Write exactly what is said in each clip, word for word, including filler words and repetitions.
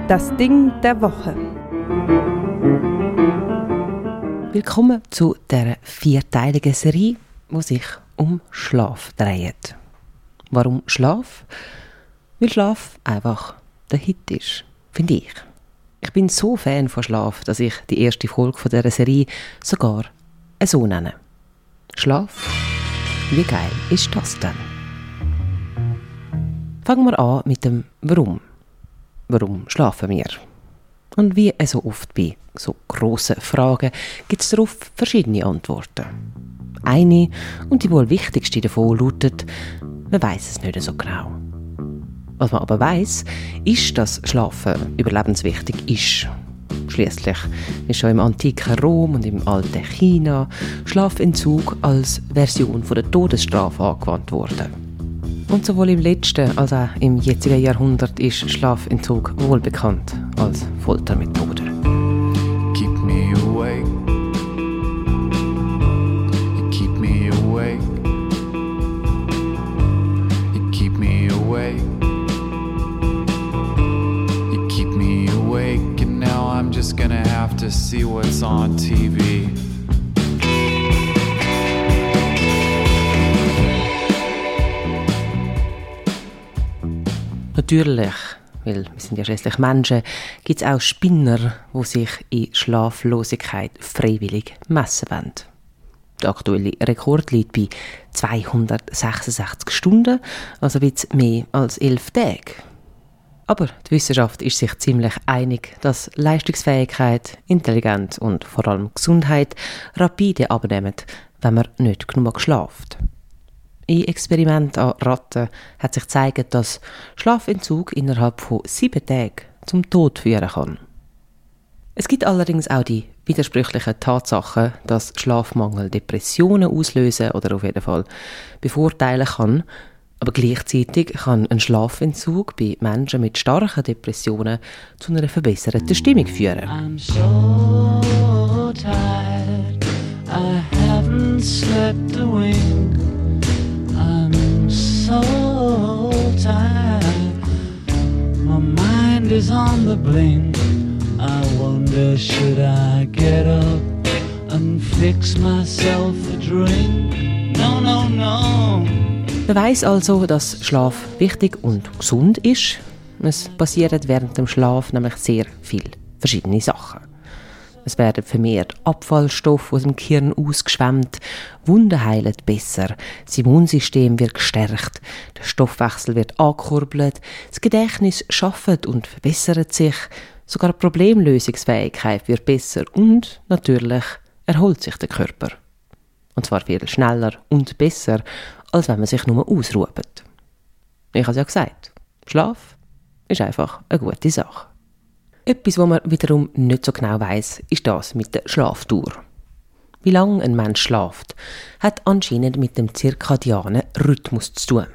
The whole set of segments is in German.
Das Ding der Woche. Willkommen zu dieser vierteiligen Serie, die sich um Schlaf dreht. Warum Schlaf? Weil Schlaf einfach der Hit ist, finde ich. Ich bin so Fan von Schlaf, dass ich die erste Folge von dieser Serie sogar so nenne. Schlaf? Wie geil ist das denn? Fangen wir an mit dem Warum. Warum schlafen wir? Und wie so oft bei so grossen Fragen gibt es darauf verschiedene Antworten. Eine und die wohl wichtigste davon lautet, man weiss es nicht so genau. Was man aber weiss, ist, dass Schlafen überlebenswichtig ist. Schliesslich ist schon im antiken Rom und im alten China Schlafentzug als Version von der Todesstrafe angewandt worden. Und sowohl im letzten als auch im jetzigen Jahrhundert ist Schlafentzug wohlbekannt als Foltermethode. Keep me awake. You keep me awake. You keep me awake. You keep me awake. And now I'm just gonna have to see what's on T V. Natürlich, weil wir sind ja schließlich Menschen, gibt es auch Spinner, die sich in Schlaflosigkeit freiwillig messen wollen. Der aktuelle Rekord liegt bei zweihundertsechsundsechzig Stunden, also ein bisschen mehr als elf Tage. Aber die Wissenschaft ist sich ziemlich einig, dass Leistungsfähigkeit, Intelligenz und vor allem Gesundheit rapide abnehmen, wenn man nicht genug schläft. In Experimenten an Ratten hat sich gezeigt, dass Schlafentzug innerhalb von sieben Tagen zum Tod führen kann. Es gibt allerdings auch die widersprüchlichen Tatsachen, dass Schlafmangel Depressionen auslösen oder auf jeden Fall bevorteilen kann. Aber gleichzeitig kann ein Schlafentzug bei Menschen mit starken Depressionen zu einer verbesserten Stimmung führen. I'm so tired, I haven't slept a wink. I'm so tired, my mind is on the blink. I wonder, should I get up and fix myself a drink? No, no, no. Man weiss also, dass Schlaf wichtig und gesund ist. Es passieren während dem Schlaf nämlich sehr viele verschiedene Sachen. Es werden vermehrt Abfallstoffe aus dem Gehirn ausgeschwemmt, Wunden heilen besser, das Immunsystem wird gestärkt, der Stoffwechsel wird angekurbelt, das Gedächtnis schafft und verbessert sich, sogar die Problemlösungsfähigkeit wird besser und natürlich erholt sich der Körper. Und zwar viel schneller und besser, als wenn man sich nur ausruht. Ich habe es ja gesagt, Schlaf ist einfach eine gute Sache. Etwas, was man wiederum nicht so genau weiss, ist das mit der Schlafdauer. Wie lange ein Mensch schläft, hat anscheinend mit dem zirkadianen Rhythmus zu tun.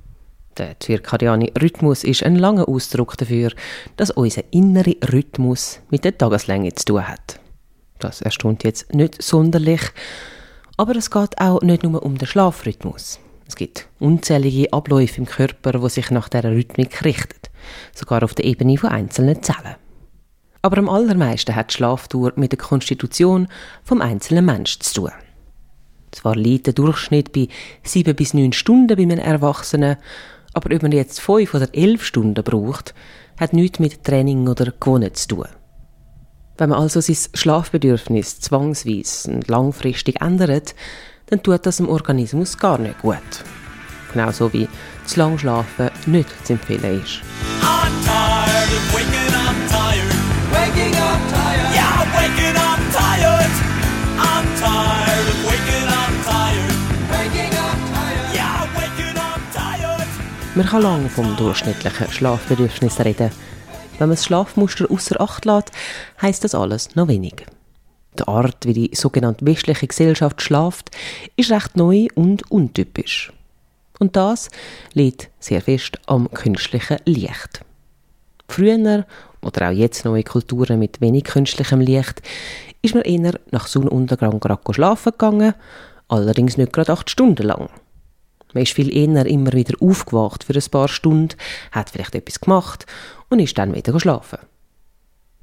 Der zirkadiane Rhythmus ist ein langer Ausdruck dafür, dass unser innerer Rhythmus mit der Tageslänge zu tun hat. Das erstaunt jetzt nicht sonderlich, aber es geht auch nicht nur um den Schlafrhythmus. Es gibt unzählige Abläufe im Körper, die sich nach dieser Rhythmik richten, sogar auf der Ebene von einzelnen Zellen. Aber am allermeisten hat die Schlafdauer mit der Konstitution vom einzelnen Menschen zu tun. Zwar liegt der Durchschnitt bei sieben bis neun Stunden bei einem Erwachsenen, aber ob man jetzt fünf oder elf Stunden braucht, hat nichts mit Training oder Gewohnheit zu tun. Wenn man also sein Schlafbedürfnis zwangsweise und langfristig ändert, dann tut das dem Organismus gar nicht gut. Genauso wie zu lang schlafen nicht zu empfehlen ist. I'm tired of waking up tired. Waking up tired. Yeah, waking up tired. I'm tired of waking up tired. Waking up tired. Yeah, waking up tired. Man kann lange vom durchschnittlichen Schlafbedürfnis reden. Wenn man das Schlafmuster außer Acht lässt, heisst das alles noch wenig. Die Art, wie die sogenannte westliche Gesellschaft schlaft, ist recht neu und untypisch. Und das liegt sehr fest am künstlichen Licht. Früher, oder auch jetzt noch in Kulturen mit wenig künstlichem Licht, ist man eher nach Sonnenuntergang gerade schlafen gegangen, allerdings nicht gerade acht Stunden lang. Man ist viel eher immer wieder aufgewacht für ein paar Stunden, hat vielleicht etwas gemacht und ist dann wieder schlafen.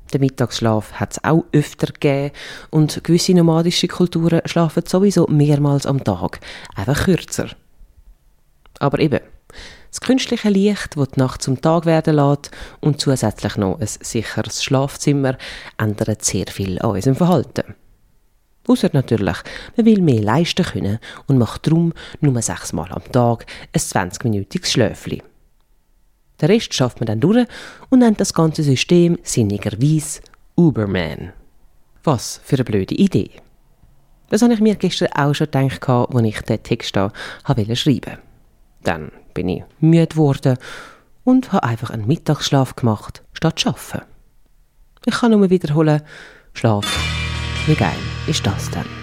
Den Mittagsschlaf hat es auch öfter gegeben und gewisse nomadische Kulturen schlafen sowieso mehrmals am Tag, einfach kürzer. Aber eben, das künstliche Licht, das die Nacht zum Tag werden lässt und zusätzlich noch ein sicheres Schlafzimmer, ändert sehr viel an unserem Verhalten. Ausser natürlich, man will mehr leisten können und macht darum nur sechsmal am Tag ein zwanzigminütiges Schläfli. Den Rest schafft man dann durch und nennt das ganze System sinnigerweise Uberman. Was für eine blöde Idee. Das habe ich mir gestern auch schon gedacht, als ich den Text hier schreiben wollte. Dann bin ich müde geworden und habe einfach einen Mittagsschlaf gemacht, statt zu arbeiten. Ich kann nur wiederholen, Schlaf, wie geil ist das denn?